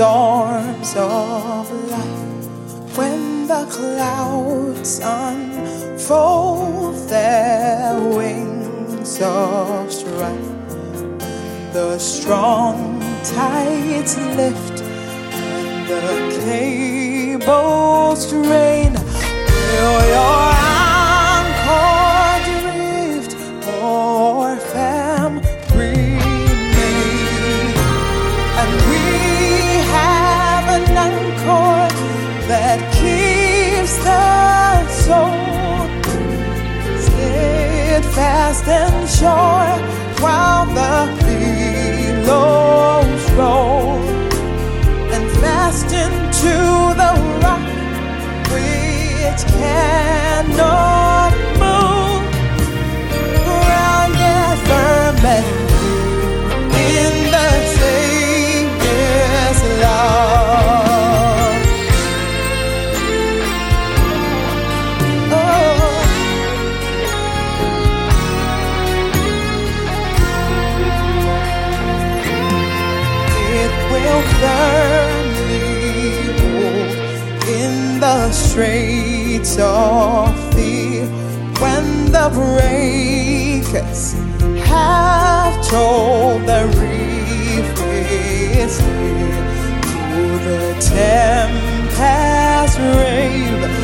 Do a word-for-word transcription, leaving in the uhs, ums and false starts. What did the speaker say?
storms of life, when the clouds unfold their wings of strife, when the strong tides lift and the cables strain, will your anchor drift or firm remain? And we have an anchor that keeps the soul steadfast and sure while the billows roll, and fast into the rock which cannot move, grounded firm and in the Savior's love. Oh, it will firmly hold in the straits of thee, when the breakers have told the reef is near, to the tempest rave.